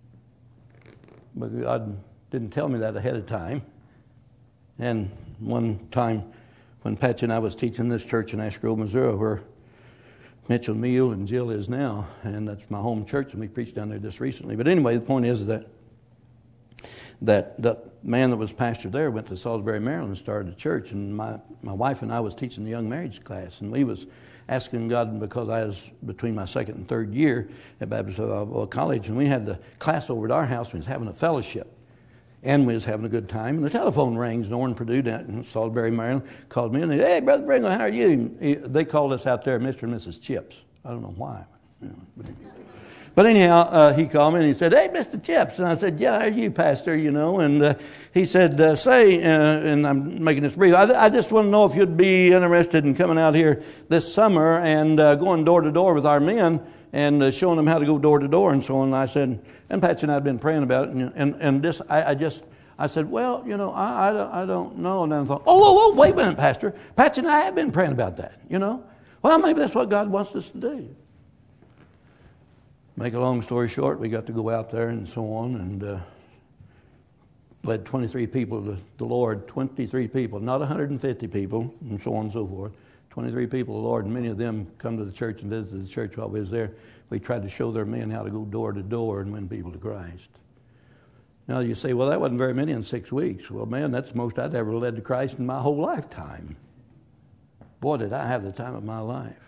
But God didn't tell me that ahead of time. And one time when Patsy and I was teaching this church in Ash Grove, Missouri, where Mitchell Meal and Jill is now, and that's my home church, and we preached down there just recently. But anyway, the point is that the man that was pastor there went to Salisbury, Maryland, and started a church. And my wife and I was teaching the young marriage class, and we was asking God, because I was between my second and third year at Baptist Bible College, and we had the class over at our house. We was having a fellowship, and we was having a good time. And the telephone rings. Norman Purdue down in Salisbury, Maryland, called me, and they said, "Hey, Brother Bringle, how are you?" They called us out there Mr. and Mrs. Chips. I don't know why. But anyhow, he called me and he said, "Hey, Mr. Chips." And I said, "Yeah, how are you, Pastor?" And he said, and I'm making this brief, I just want to know if you'd be interested in coming out here this summer and going door to door with our men and showing them how to go door to door and so on. And I said, and Patsy and I had been praying about it, I said, "Well, I don't know." And then I thought, whoa, wait a minute, Pastor. Patsy and I have been praying about that, Well, maybe that's what God wants us to do. Make a long story short, we got to go out there and so on, and led 23 people to the Lord. 23 people, not 150 people, and so on and so forth. 23 people to the Lord, and many of them come to the church and visited the church while we was there. We tried to show their men how to go door to door and win people to Christ. Now you say, well, that wasn't very many in 6 weeks. Well, man, that's the most I'd ever led to Christ in my whole lifetime. Boy, did I have the time of my life.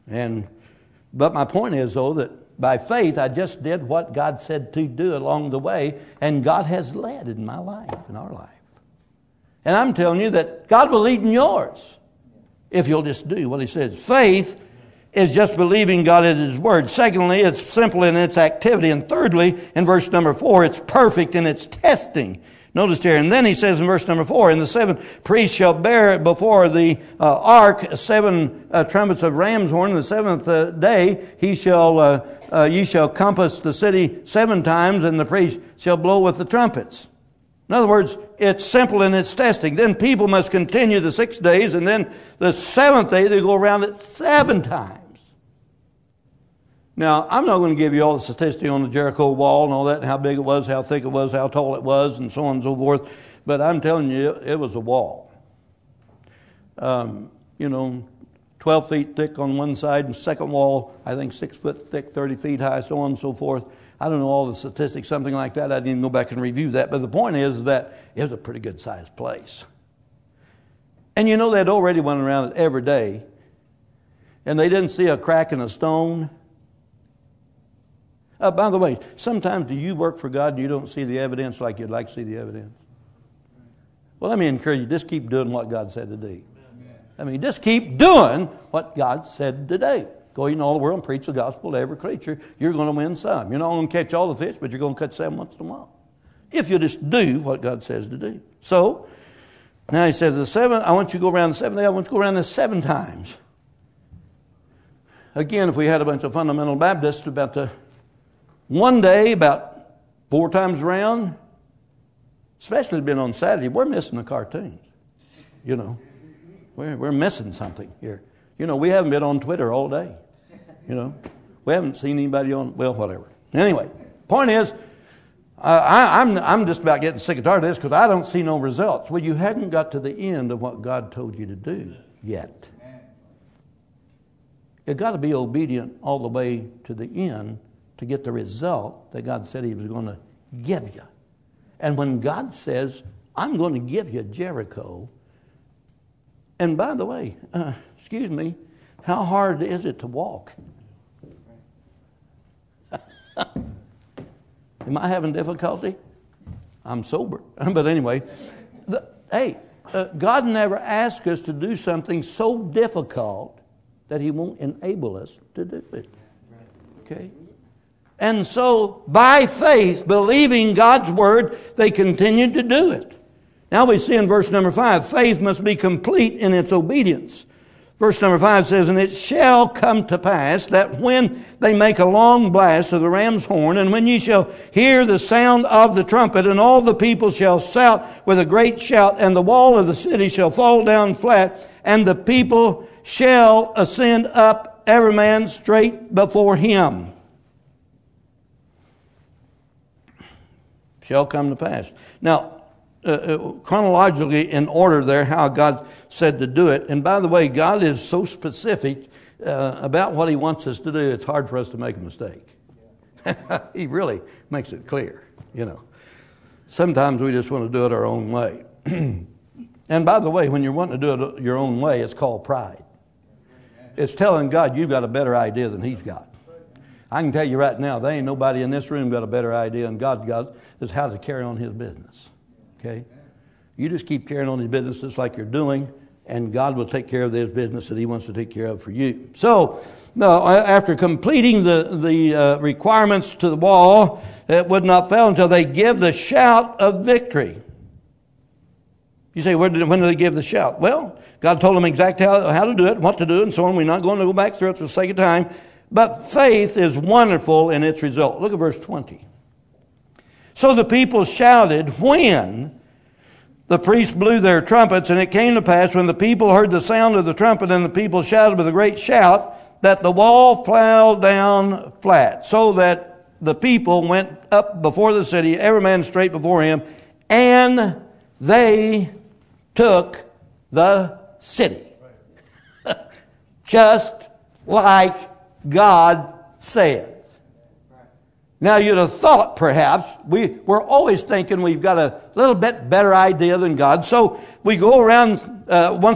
But my point is, though, that by faith, I just did what God said to do along the way, and God has led in my life, in our life. And I'm telling you that God will lead in yours if you'll just do what He says. Faith is just believing God at His Word. Secondly, it's simple in its activity. And thirdly, in verse number 4, it's perfect in its testing. Notice here, and then he says in verse number 4, "And the seventh priest shall bear before the ark 7 trumpets of ram's horn. And the seventh day ye shall compass the city 7 times, and the priest shall blow with the trumpets." In other words, it's simple in its testing. Then people must continue the 6 days, and then the 7th day they go around it 7 times. Now, I'm not going to give you all the statistics on the Jericho wall and all that, and how big it was, how thick it was, how tall it was, and so on and so forth. But I'm telling you, it was a wall. 12 feet thick on one side, and second wall, I think 6 foot thick, 30 feet high, so on and so forth. I don't know all the statistics, something like that. I didn't go back and review that. But the point is that it was a pretty good-sized place. And they'd already went around it every day, and they didn't see a crack in a stone. By the way, sometimes do you work for God and you don't see the evidence like you'd like to see the evidence? Well, let me encourage you, just keep doing what God said to do. I mean, just keep doing what God said to do. Go into all the world and preach the gospel to every creature. You're going to win some. You're not going to catch all the fish, but you're going to catch some once in a while. If you just do what God says to do. So, now he says, I want you to go around the 7th day. I want you to go around this 7 times. Again, if we had a bunch of fundamental Baptists about the one day, about 4 times around, especially been on Saturday, we're missing the cartoons. You know, we're missing something here. You know, we haven't been on Twitter all day. You know, we haven't seen anybody on, well, whatever. Anyway, point is, I'm just about getting sick and tired of this because I don't see no results. Well, you hadn't got to the end of what God told you to do yet. You've got to be obedient all the way to the end to get the result that God said He was going to give you. And when God says, I'm going to give you Jericho, and by the way, excuse me, how hard is it to walk? Am I having difficulty? I'm sober. But anyway, God never asked us to do something so difficult that He won't enable us to do it. Okay? And so, by faith, believing God's word, they continued to do it. Now we see in verse number 5, faith must be complete in its obedience. Verse number 5 says, and it shall come to pass that when they make a long blast of the ram's horn, and when ye shall hear the sound of the trumpet, and all the people shall shout with a great shout, and the wall of the city shall fall down flat, and the people shall ascend up, every man straight before him. Shall come to pass. Now, chronologically in order there, how God said to do it. And by the way, God is so specific about what He wants us to do, it's hard for us to make a mistake. He really makes it clear, you know. Sometimes we just want to do it our own way. And by the way, when you're wanting to do it your own way, it's called pride. It's telling God you've got a better idea than He's got. I can tell you right now, there ain't nobody in this room got a better idea than God got is how to carry on His business. Okay? You just keep carrying on His business just like you're doing, and God will take care of His business that He wants to take care of for you. So, now, after completing the requirements to the wall, it would not fail until they give the shout of victory. You say, when did they give the shout? Well, God told them exactly how to do it, what to do, and so on. We're not going to go back through it for the sake of time. But faith is wonderful in its result. Look at verse 20. So the people shouted when the priests blew their trumpets, and it came to pass when the people heard the sound of the trumpet and the people shouted with a great shout that the wall fell down flat, so that the people went up before the city, every man straight before him, and they took the city. Just like God said. Now you'd have thought perhaps, we're always thinking we've got a little bit better idea than God. So we go around one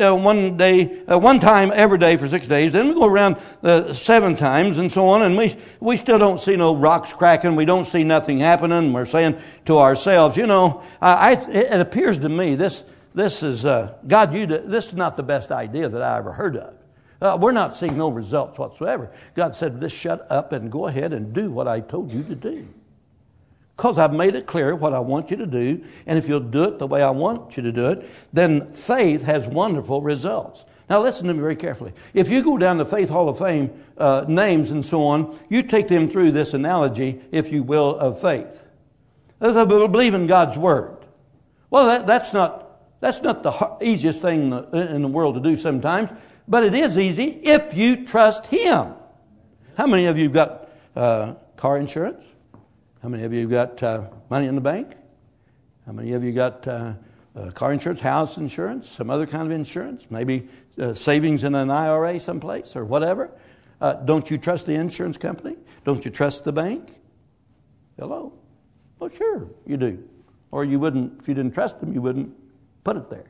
time every day for 6 days. Then we go around 7 times and so on. And we still don't see no rocks cracking. We don't see nothing happening. We're saying to ourselves, you know, it appears to me this is, God, this is not the best idea that I ever heard of. We're not seeing no results whatsoever. God said, just shut up and go ahead and do what I told you to do. Because I've made it clear what I want you to do. And if you'll do it the way I want you to do it, then faith has wonderful results. Now listen to me very carefully. If you go down the Faith Hall of Fame names and so on, you take them through this analogy, if you will, of faith. As I believe in God's Word. Well, that's not the easiest thing in the world to do sometimes. But it is easy if you trust Him. How many of you got car insurance? How many of you got money in the bank? How many of you got car insurance, house insurance, some other kind of insurance? Maybe savings in an IRA someplace or whatever? Don't you trust the insurance company? Don't you trust the bank? Hello? Well, sure, you do. Or you wouldn't, if you didn't trust them, you wouldn't put it there.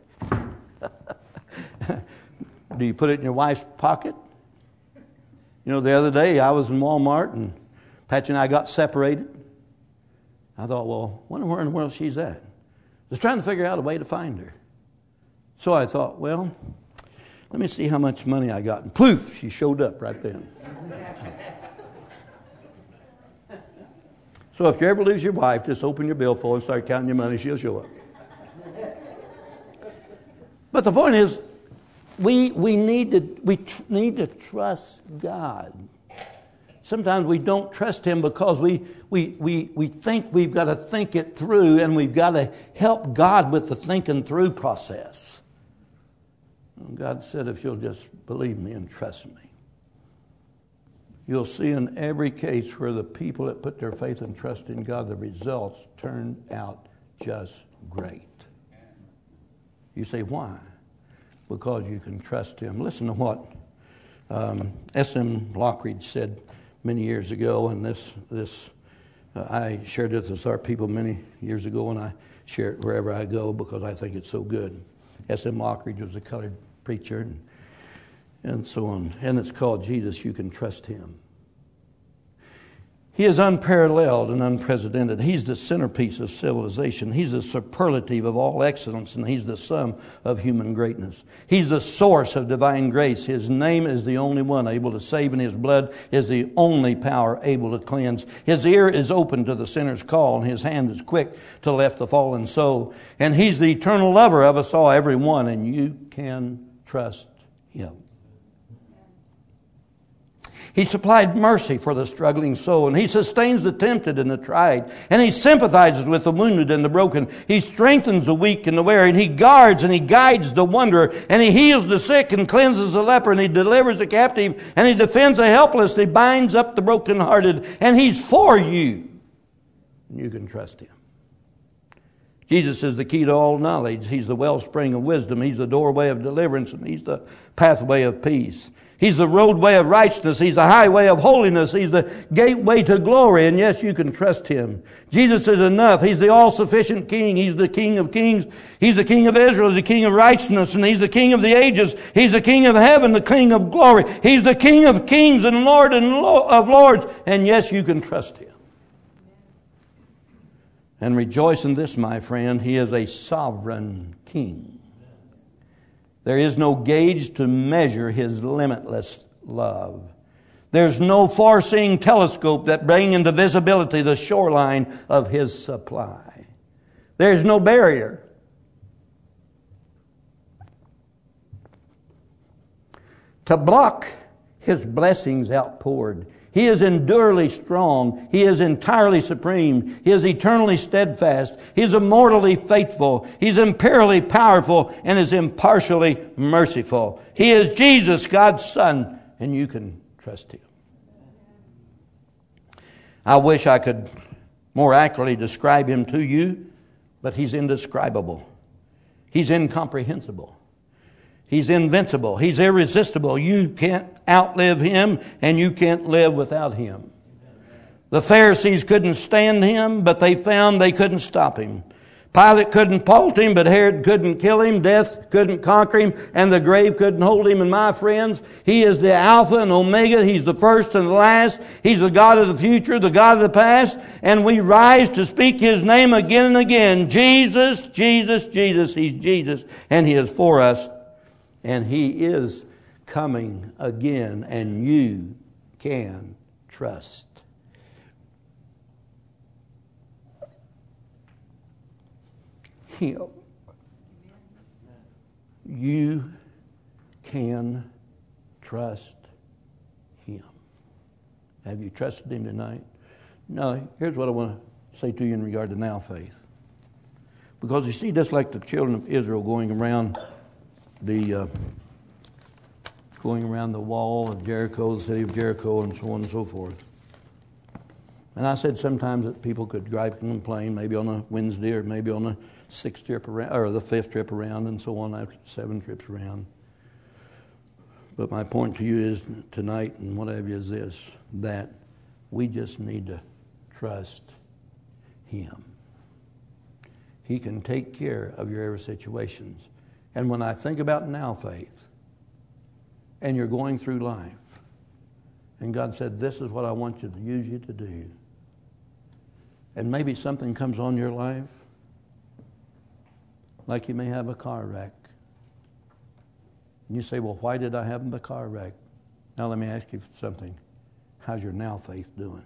Do you put it in your wife's pocket? You know, the other day I was in Walmart and Patch and I got separated. I thought, well, wonder where in the world she's at. I was trying to figure out a way to find her. So I thought, well, Let me see how much money I got. And poof, she showed up right then. So if you ever lose your wife, just open your billfold and start counting your money. She'll show up. But the point is, we need to trust God. Sometimes we don't trust Him because we think we've got to think it through, and we've got to help God with the thinking through process. And God said, if you'll just believe me and trust me, you'll see in every case where the people that put their faith and trust in God, the results turned out just great. You say, why? Because you can trust Him. Listen to what S.M. Lockridge said many years ago, and I shared this with our people many years ago, and I share it wherever I go because I think it's so good. S.M. Lockridge was a colored preacher, and so on. And it's called Jesus, You Can Trust Him. He is unparalleled and unprecedented. He's the centerpiece of civilization. He's the superlative of all excellence, and He's the sum of human greatness. He's the source of divine grace. His name is the only one able to save, and His blood is the only power able to cleanse. His ear is open to the sinner's call, and His hand is quick to lift the fallen soul. And He's the eternal lover of us all, every one, and you can trust Him. He supplied mercy for the struggling soul, and He sustains the tempted and the tried, and He sympathizes with the wounded and the broken. He strengthens the weak and the weary, and He guards and He guides the wanderer, and He heals the sick and cleanses the leper, and He delivers the captive, and He defends the helpless, and He binds up the brokenhearted, and He's for you. And you can trust Him. Jesus is the key to all knowledge. He's the wellspring of wisdom. He's the doorway of deliverance, and He's the pathway of peace. He's the roadway of righteousness. He's the highway of holiness. He's the gateway to glory. And yes, you can trust Him. Jesus is enough. He's the all-sufficient King. He's the King of kings. He's the King of Israel. He's the King of righteousness. And He's the King of the ages. He's the King of heaven, the King of glory. He's the King of kings and Lord of lords. And yes, you can trust Him. And rejoice in this, my friend. He is a sovereign King. There is no gauge to measure His limitless love. There's no far-seeing telescope that brings into visibility the shoreline of His supply. There's no barrier. To block His blessings outpoured. He is endurably strong. He is entirely supreme. He is eternally steadfast. He is immortally faithful. He's imperially powerful and is impartially merciful. He is Jesus, God's Son, and you can trust Him. I wish I could more accurately describe Him to you, but He's indescribable. He's incomprehensible. He's invincible. He's irresistible. You can't outlive Him, and you can't live without Him. The Pharisees couldn't stand Him, but they found they couldn't stop Him. Pilate couldn't fault Him, but Herod couldn't kill Him. Death couldn't conquer Him, and the grave couldn't hold Him. And my friends, He is the Alpha and Omega. He's the first and the last. He's the God of the future, the God of the past. And we rise to speak His name again and again. Jesus, Jesus, Jesus. He's Jesus, and He is for us. And He is coming again, and you can trust Him. You can trust Him. Have you trusted Him tonight? Now, here's what I want to say to you in regard to now faith. Because you see, just like the children of Israel going around the wall of Jericho, the city of Jericho, and so on and so forth. And I said sometimes that people could gripe and complain, maybe on a Wednesday or maybe on the 6th trip around, or the 5th trip around, and so on after 7 trips around. But my point to you is tonight and what have you is this, that we just need to trust Him. He can take care of your every situations. And when I think about now faith, and you're going through life, and God said, this is what I want you to use you to do, and maybe something comes on your life, like you may have a car wreck, And you say, well, why did I have the car wreck? Now let me ask you something. How's your now faith doing?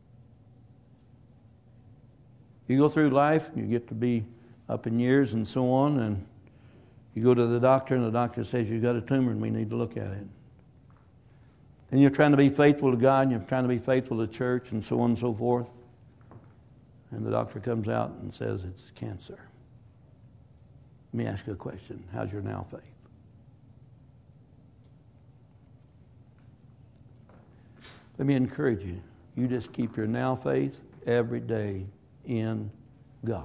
You go through life, you get to be up in years and so on, and you go to the doctor, and the doctor says you've got a tumor and we need to look at it. And you're trying to be faithful to God, and you're trying to be faithful to church, and so on and so forth. And the doctor comes out and says it's cancer. Let me ask you a question. How's your now faith? Let me encourage you. You just keep your now faith every day in God.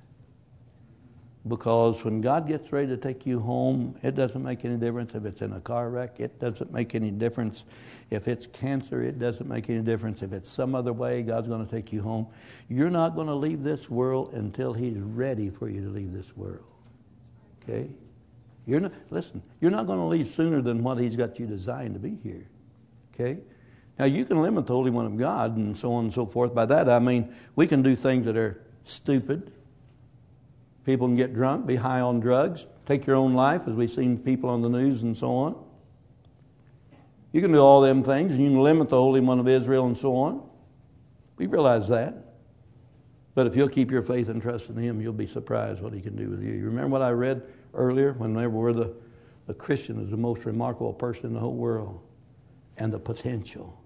Because when God gets ready to take you home, it doesn't make any difference if it's in a car wreck. It doesn't make any difference if it's cancer. It doesn't make any difference if it's some other way God's going to take you home. You're not going to leave this world until He's ready for you to leave this world. Okay? You're not going to leave sooner than what He's got you designed to be here. Okay? Now, you can limit the Holy One of God and so on and so forth. By that, I mean, we can do things that are stupid. People can get drunk, be high on drugs, take your own life, as we've seen people on the news and so on. You can do all them things, and you can limit the Holy One of Israel and so on. We realize that. But if you'll keep your faith and trust in Him, you'll be surprised what He can do with you. You remember what I read earlier? Whenever the Christian is the most remarkable person in the whole world. And the potential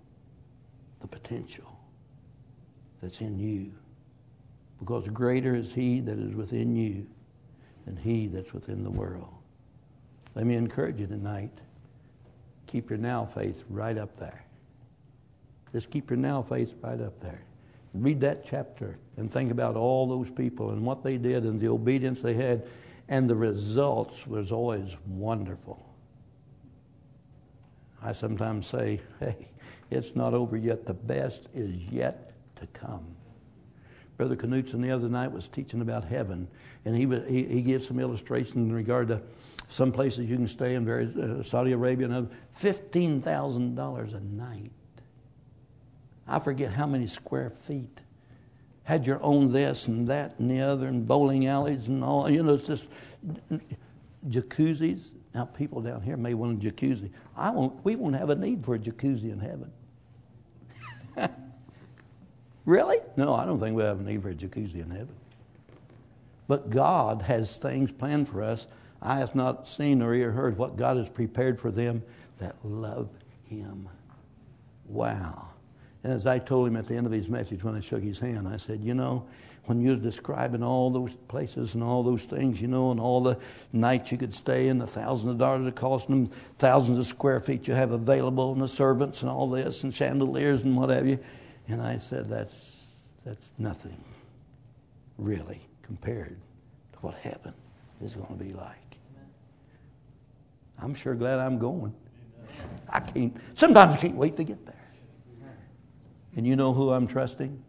that's in you. Because greater is He that is within you than he that's within the world. Let me encourage you tonight. Keep your now faith right up there. Just keep your now faith right up there. Read that chapter and think about all those people and what they did and the obedience they had. And the results was always wonderful. I sometimes say, hey, it's not over yet. The best is yet to come. Brother Knutson the other night was teaching about heaven, and he gives some illustrations in regard to some places you can stay in, Saudi Arabia and other, $15,000 a night. I forget how many square feet. Had your own this and that and the other, and bowling alleys and all. You know, it's just jacuzzis. Now, people down here may want a jacuzzi. We won't have a need for a jacuzzi in heaven. Really? No, I don't think we'll have a need for a jacuzzi in heaven. But God has things planned for us. I have not seen or ear heard what God has prepared for them that love Him. Wow. And as I told him at the end of his message when I shook his hand, I said, you know, when you were describing all those places and all those things, you know, and all the nights you could stay in, the thousands of dollars it cost them, thousands of square feet you have available, and the servants and all this, and chandeliers and what have you. And I said, that's nothing, really, compared to what heaven is going to be like. I'm sure glad I'm going. Sometimes I can't wait to get there. And you know who I'm trusting?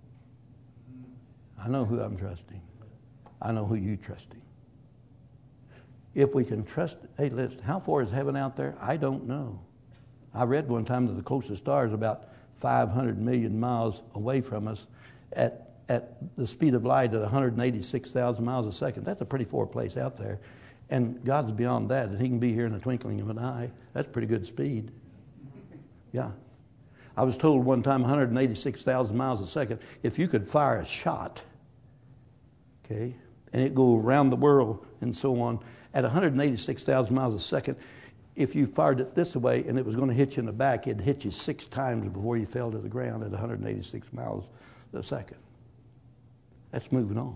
I know who I'm trusting. I know who you're trusting. If we can trust, hey, listen, how far is heaven out there? I don't know. I read one time that the closest star is about 500 million miles away from us at the speed of light at 186,000 miles a second. That's a pretty far place out there. And God's beyond that, and He can be here in the twinkling of an eye. That's pretty good speed. Yeah. I was told one time 186,000 miles a second, if you could fire a shot, okay, and it go around the world and so on, at 186,000 miles a second, if you fired it this way and it was going to hit you in the back, it'd hit you 6 times before you fell to the ground at 186 miles a second. That's moving on.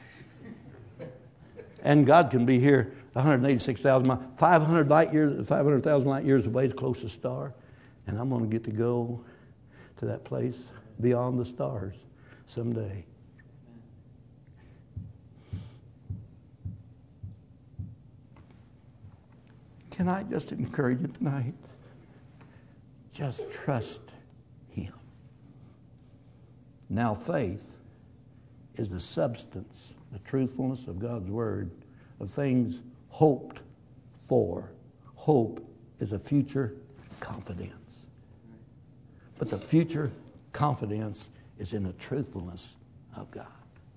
And God can be here 186,000 miles, 500,000 light years away, the closest star. And I'm going to get to go to that place beyond the stars someday. Can I just encourage you tonight? Just trust Him. Now, faith is the substance, the truthfulness of God's Word, of things hoped for. Hope is a future confidence. But the future confidence is in the truthfulness of God.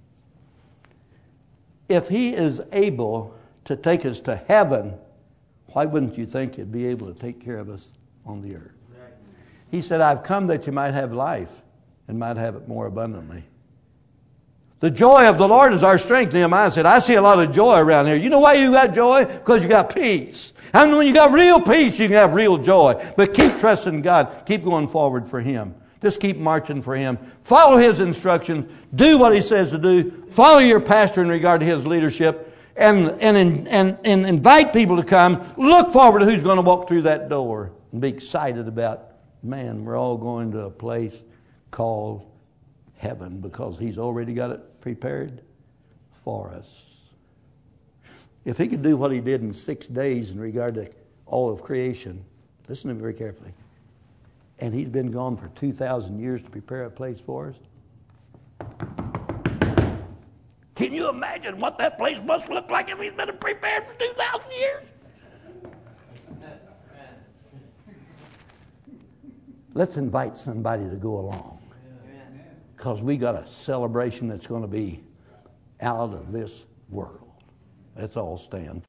If He is able to take us to heaven, why wouldn't you think He'd be able to take care of us on the earth? He said, I've come that you might have life and might have it more abundantly. The joy of the Lord is our strength. Nehemiah said, I see a lot of joy around here. You know why you got joy? Because you got peace. And when you got real peace, you can have real joy. But keep trusting God. Keep going forward for Him. Just keep marching for Him. Follow His instructions. Do what He says to do. Follow your pastor in regard to his leadership. And invite people to come. Look forward to who's going to walk through that door. And be excited about, man, we're all going to a place called heaven because He's already got it prepared for us. If He could do what He did in 6 days in regard to all of creation, listen to me very carefully, and He's been gone for 2,000 years to prepare a place for us, can you imagine what that place must look like if He's been prepared for 2,000 years? Let's invite somebody to go along, because we got a celebration that's going to be out of this world. Let's all stand.